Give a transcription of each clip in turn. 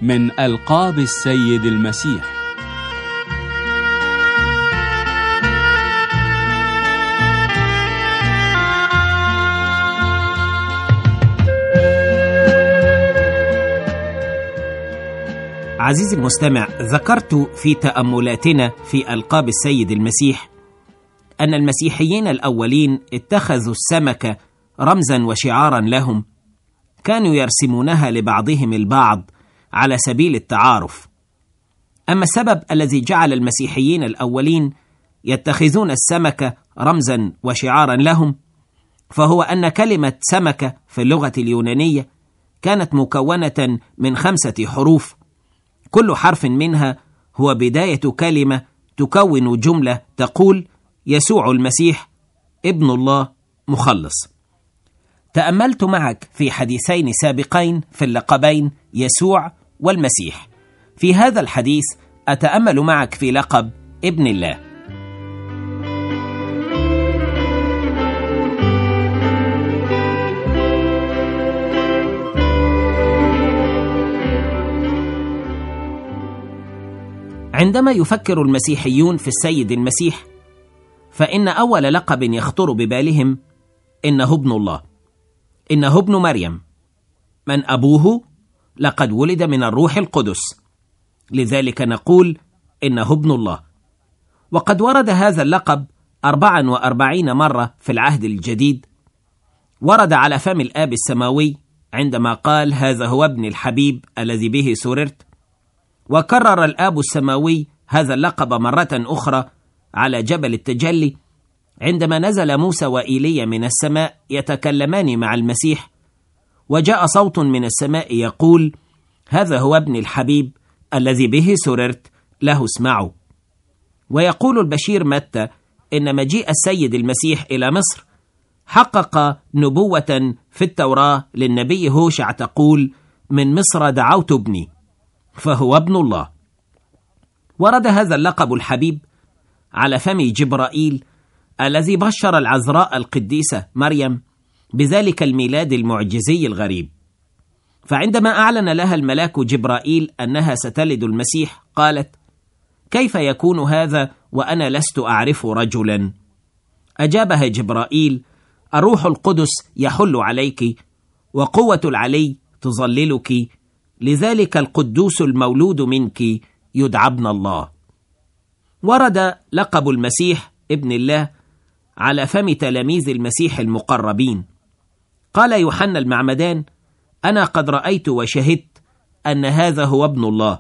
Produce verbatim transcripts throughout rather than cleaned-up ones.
من ألقاب السيد المسيح. عزيزي المستمع، ذكرت في تأملاتنا في ألقاب السيد المسيح أن المسيحيين الأولين اتخذوا السمكة رمزا وشعارا لهم، كانوا يرسمونها لبعضهم البعض على سبيل التعارف. أما السبب الذي جعل المسيحيين الأولين يتخذون السمكة رمزا وشعارا لهم فهو أن كلمة سمكة في اللغة اليونانية كانت مكونة من خمسة حروف، كل حرف منها هو بداية كلمة تكون جملة تقول يسوع المسيح ابن الله مخلص. تأملت معك في حديثين سابقين في اللقبين يسوع والمسيح. في هذا الحديث أتأمل معك في لقب ابن الله. عندما يفكر المسيحيون في السيد المسيح فإن أول لقب يخطر ببالهم إنه ابن الله، إنه ابن مريم، من أبوه لقد ولد من الروح القدس، لذلك نقول إنه ابن الله. وقد ورد هذا اللقب أربعا وأربعين مرة في العهد الجديد. ورد على فم الآب السماوي عندما قال هذا هو ابن الحبيب الذي به سررت، وكرر الآب السماوي هذا اللقب مرة أخرى على جبل التجلي عندما نزل موسى وإيليا من السماء يتكلمان مع المسيح، وجاء صوت من السماء يقول هذا هو ابن الحبيب الذي به سررت، له اسمعوا. ويقول البشير متى إن مجيء السيد المسيح إلى مصر حقق نبوة في التوراة للنبي هوشع تقول من مصر دعوت ابني، فهو ابن الله. ورد هذا اللقب الحبيب على فم جبرائيل الذي بشر العذراء القديسة مريم بذلك الميلاد المعجزي الغريب. فعندما أعلن لها الملاك جبرائيل أنها ستلد المسيح قالت كيف يكون هذا وأنا لست أعرف رجلا؟ أجابها جبرائيل الروح القدس يحل عليك وقوة العلي تظللك، لذلك القدوس المولود منك يدعى ابن الله. ورد لقب المسيح ابن الله على فم تلاميذ المسيح المقربين. قال يوحنا المعمدان أنا قد رأيت وشهدت أن هذا هو ابن الله.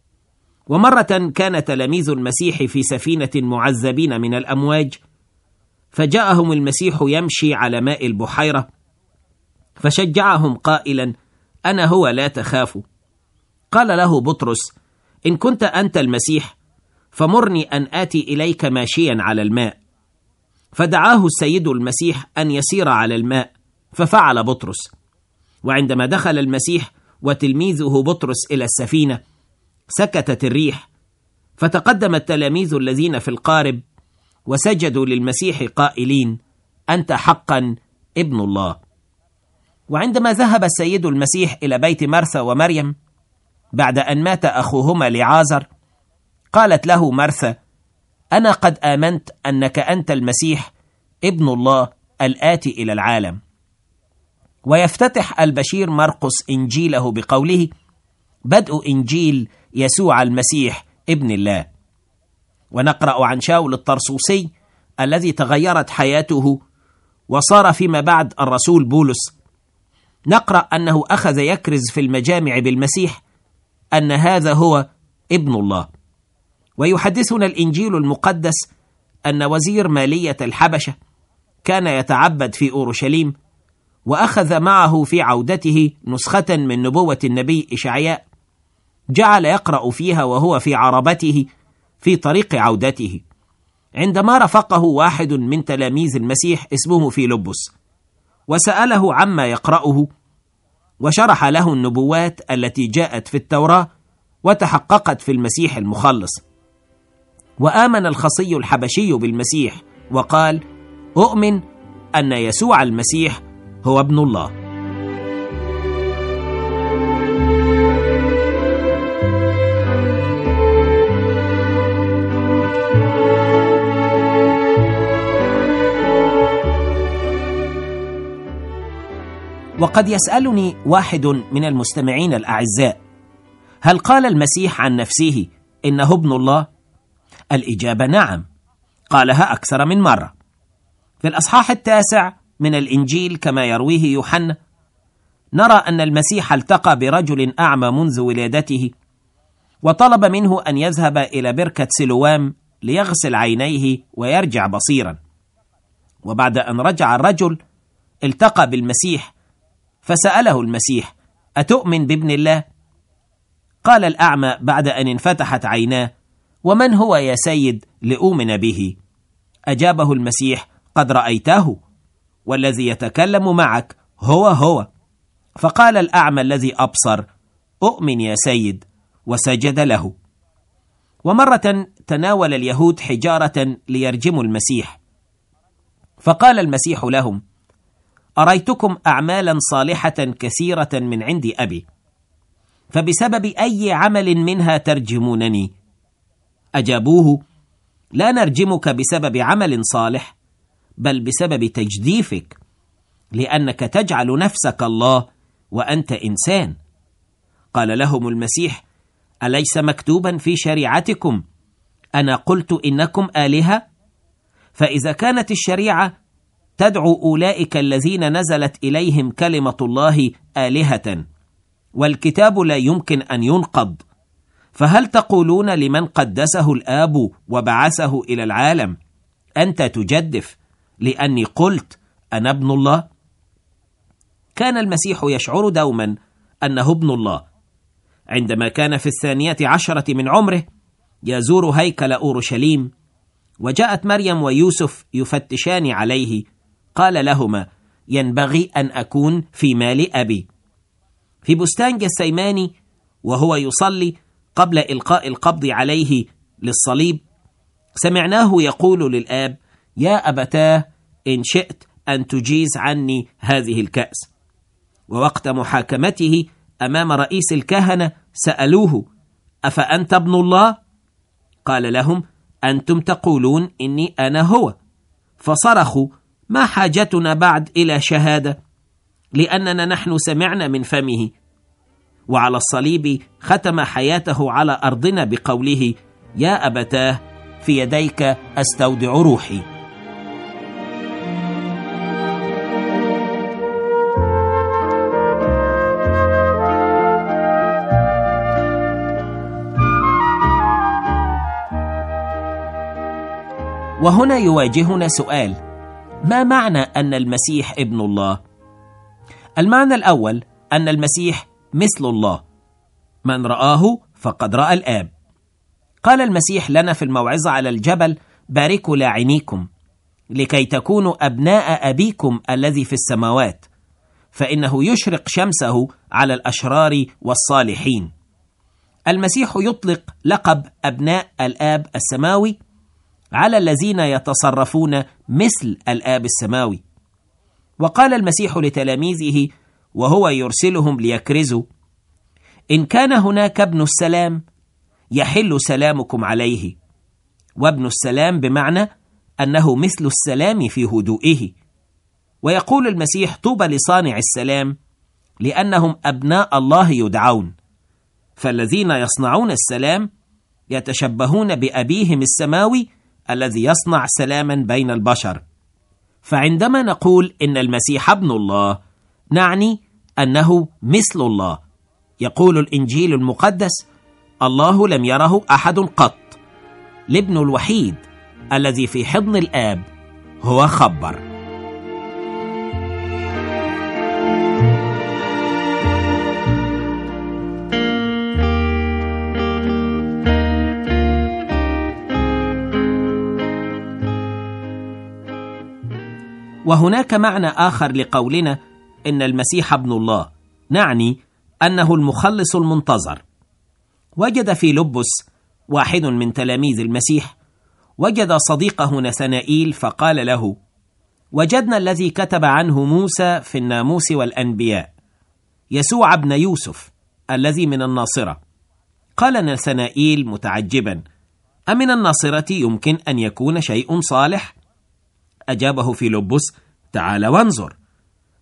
ومرة كان تلاميذ المسيح في سفينة معذبين من الأمواج، فجاءهم المسيح يمشي على ماء البحيرة فشجعهم قائلا أنا هو لا تخافوا. قال له بطرس إن كنت أنت المسيح فمرني أن آتي إليك ماشيا على الماء. فدعاه السيد المسيح أن يسير على الماء، ففعل بطرس. وعندما دخل المسيح وتلميذه بطرس إلى السفينة سكتت الريح، فتقدم التلاميذ الذين في القارب وسجدوا للمسيح قائلين أنت حقا ابن الله. وعندما ذهب السيد المسيح إلى بيت مرثا ومريم بعد أن مات أخوهما لعازر قالت له مرثا أنا قد آمنت أنك أنت المسيح ابن الله الآتي إلى العالم. ويفتتح البشير مرقس إنجيله بقوله بدء إنجيل يسوع المسيح ابن الله. ونقرأ عن شاول الطرسوسي الذي تغيرت حياته وصار فيما بعد الرسول بولس. نقرأ أنه أخذ يكرز في المجامع بالمسيح أن هذا هو ابن الله. ويحدثنا الإنجيل المقدس أن وزير مالية الحبشة كان يتعبد في أورشليم، وأخذ معه في عودته نسخة من نبوة النبي إشعياء، جعل يقرأ فيها وهو في عربته في طريق عودته، عندما رافقه واحد من تلاميذ المسيح اسمه فيلبس، وسأله عما يقرأه، وشرح له النبوات التي جاءت في التوراة وتحققت في المسيح المخلص. وآمن الخصي الحبشي بالمسيح وقال أؤمن أن يسوع المسيح هو ابن الله. وقد يسألني واحد من المستمعين الأعزاء: هل قال المسيح عن نفسه إنه ابن الله؟ الإجابة نعم، قالها أكثر من مرة. في الأصحاح التاسع من الإنجيل كما يرويه يوحنا نرى أن المسيح التقى برجل أعمى منذ ولادته، وطلب منه أن يذهب إلى بركة سلوام ليغسل عينيه ويرجع بصيرا. وبعد أن رجع الرجل التقى بالمسيح، فسأله المسيح: أتؤمن بابن الله؟ قال الأعمى بعد أن انفتحت عيناه: ومن هو يا سيد لأؤمن به؟ أجابه المسيح: قد رأيته، والذي يتكلم معك هو هو. فقال الأعمى الذي أبصر: أؤمن يا سيد، وسجد له. ومرة تناول اليهود حجارة ليرجموا المسيح، فقال المسيح لهم: أريتكم أعمالا صالحة كثيرة من عند أبي، فبسبب أي عمل منها ترجمونني؟ أجابوه: لا نرجمك بسبب عمل صالح، بل بسبب تجديفك، لأنك تجعل نفسك الله وأنت إنسان. قال لهم المسيح: أليس مكتوبا في شريعتكم أنا قلت إنكم آلهة؟ فإذا كانت الشريعة تدعو أولئك الذين نزلت إليهم كلمة الله آلهة، والكتاب لا يمكن أن ينقض، فهل تقولون لمن قدسه الآب وبعثه إلى العالم: أنت تجدف لأني قلت أنا ابن الله؟ كان المسيح يشعر دوما أنه ابن الله. عندما كان في الثانية عشرة من عمره يزور هيكل أورشليم، وجاءت مريم ويوسف يفتشان عليه، قال لهما: ينبغي أن أكون في مال أبي. في بستان جثيماني وهو يصلي قبل إلقاء القبض عليه للصليب، سمعناه يقول للآب: يا أبتاه، إن شئت أن تجيز عني هذه الكأس. ووقت محاكمته أمام رئيس الكهنة سألوه: أفأنت ابن الله؟ قال لهم: أنتم تقولون إني أنا هو. فصرخوا: ما حاجتنا بعد إلى شهادة، لأننا نحن سمعنا من فمه. وعلى الصليب ختم حياته على أرضنا بقوله: يا أبتاه، في يديك أستودع روحي. وهنا يواجهنا سؤال: ما معنى أن المسيح ابن الله؟ المعنى الأول أن المسيح مثل الله، من رآه فقد رأى الآب. قال المسيح لنا في الموعظة على الجبل: باركوا لاعنيكم لكي تكونوا أبناء أبيكم الذي في السماوات، فإنه يشرق شمسه على الأشرار والصالحين. المسيح يطلق لقب أبناء الآب السماوي على الذين يتصرفون مثل الآب السماوي. وقال المسيح لتلاميذه وهو يرسلهم ليكرزوا: إن كان هناك ابن السلام يحل سلامكم عليه. وابن السلام بمعنى أنه مثل السلام في هدوئه. ويقول المسيح: طوبى لصانع السلام، لأنهم أبناء الله يدعون. فالذين يصنعون السلام يتشبهون بأبيهم السماوي الذي يصنع سلاما بين البشر. فعندما نقول إن المسيح ابن الله، نعني أنه مثل الله. يقول الإنجيل المقدس: الله لم يره أحد قط، الابن الوحيد الذي في حضن الآب هو خبر. وهناك معنى آخر لقولنا إن المسيح ابن الله، نعني أنه المخلص المنتظر. وجد في لبس واحد من تلاميذ المسيح وجد صديقه نثنائيل، فقال له: وجدنا الذي كتب عنه موسى في الناموس والأنبياء، يسوع ابن يوسف الذي من الناصرة. قال نثنائيل متعجبا: أمن الناصرة يمكن أن يكون شيء صالح؟ أجابه في لبس: تعال وانظر.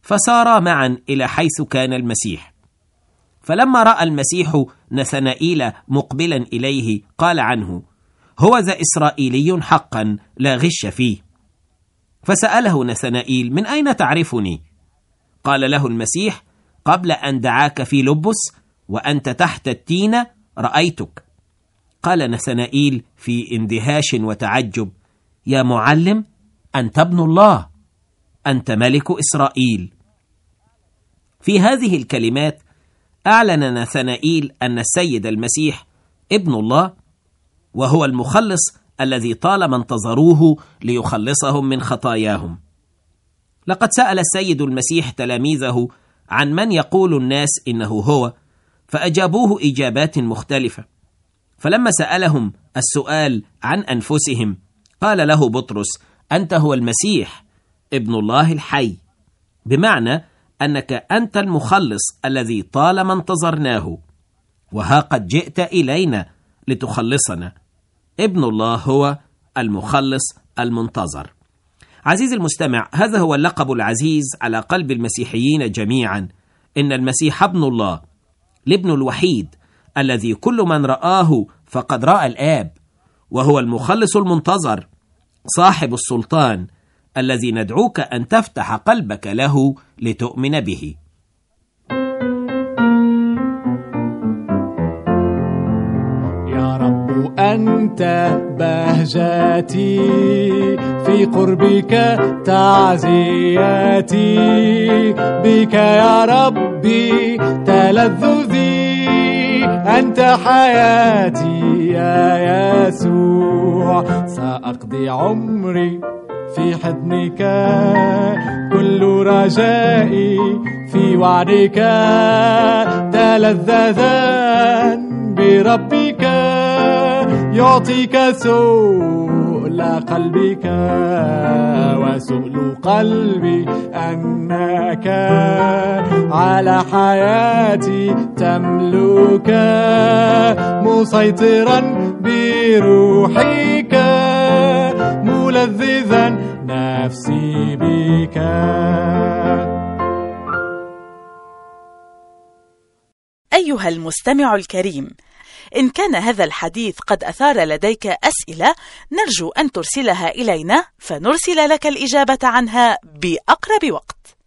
فسارا معا إلى حيث كان المسيح. فلما رأى المسيح نثنائيل مقبلا إليه قال عنه: هو ذا إسرائيلي حقا لا غش فيه. فسأله نثنائيل: من أين تعرفني؟ قال له المسيح: قبل أن دعاك في لبس وأنت تحت التينة رأيتك. قال نثنائيل في اندهاش وتعجب: يا معلم، أنت ابن الله، أنت ملك إسرائيل. في هذه الكلمات أعلن نثنائيل أن السيد المسيح ابن الله، وهو المخلص الذي طالما انتظروه ليخلصهم من خطاياهم. لقد سأل السيد المسيح تلاميذه عن من يقول الناس إنه هو، فأجابوه إجابات مختلفة. فلما سألهم السؤال عن أنفسهم قال له بطرس: أنت هو المسيح ابن الله الحي، بمعنى أنك أنت المخلص الذي طالما انتظرناه، وها قد جئت إلينا لتخلصنا. ابن الله هو المخلص المنتظر. عزيزي المستمع، هذا هو اللقب العزيز على قلب المسيحيين جميعا، إن المسيح ابن الله، الابن الوحيد الذي كل من رآه فقد رأى الآب، وهو المخلص المنتظر، صاحب السلطان الذي ندعوك أن تفتح قلبك له لتؤمن به. يا رب أنت بهجتي، في قربك تعزياتي، بك يا ربي تلذذي، أنت حياتي يا يسوع. سأقضي عمري في حضنك، كل رجائي في وعدك، تلذذا بربك، يعطيك سؤل قلبك، وسؤل قلبي أنك على حياتي تملك، مسيطرا بروحك، ملذذا نفسي بك. أيها المستمع الكريم، إن كان هذا الحديث قد أثار لديك أسئلة، نرجو أن ترسلها إلينا فنرسل لك الإجابة عنها بأقرب وقت.